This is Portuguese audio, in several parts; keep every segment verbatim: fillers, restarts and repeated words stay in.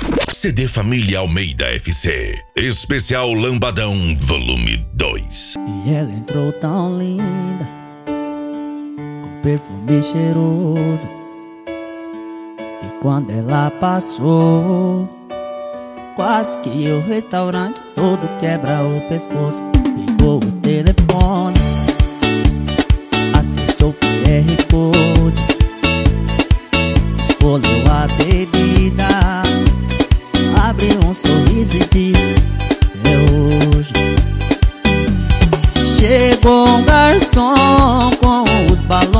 C D Família Almeida F C, especial Lambadão Volume dois. E ela entrou tão linda, com perfume cheiroso, e quando ela passou, quase que o restaurante todo quebra o pescoço. Pegou o telefone, acessou o Q R Code, escolheu a bebida, abriu um sorriso e disse: é hoje. Chegou um garçom com os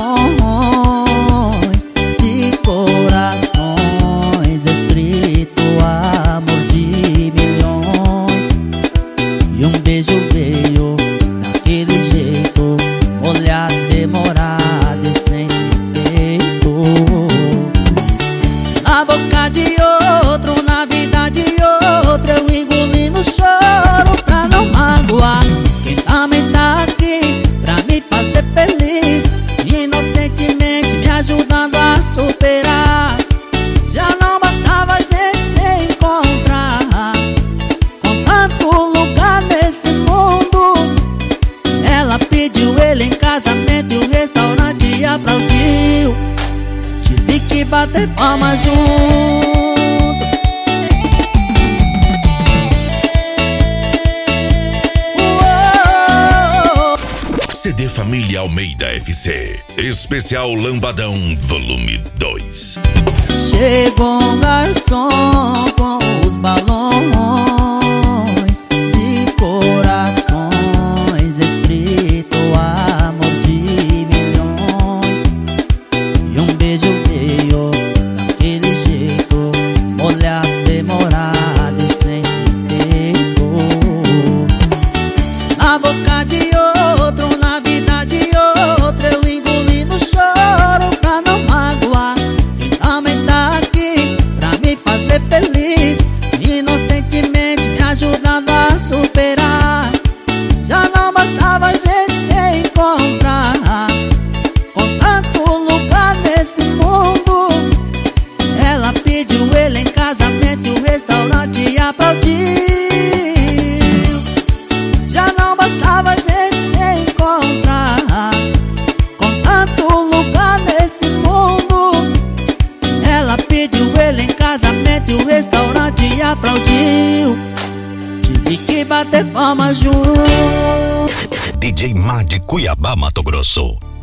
balões de corações, escrito amor de milhões. E um beijo veio daquele jeito, olhar demorado e sem efeito. Na boca de outro, na vida de outro, eu engoli no choro pra não magoar quem também tá aqui pra me fazer feliz, inocentemente me ajudando a superar. Já não bastava a gente se encontrar, com tanto lugar nesse mundo. Ela pediu ele em casamento e o restaurante aplaudiu. Tive que bater palmas junto. C D Família Almeida F C, especial Lambadão Volume dois. Chegou um garçom com os balões de corações, escrito amor de milhões. E um beijo veio daquele jeito, olhar demorado e sem efeito. Na boca de outro, na vida de outro, eu engoli no choro pra não magoar quem também tá aqui pra me fazer feliz, inocentemente me ajudando a superar. Já não bastava a gente se encontrar, com tanto lugar nesse mundo. Ela pediu ele em casamento e o restaurante aplaudiu. Já não bastava a gente se encontrar, com tanto lugar nesse mundo. Ela pediu ele em casamento e o restaurante aplaudiu. Tive que bater palmas junto. D J Má de Cuiabá, Mato Grosso.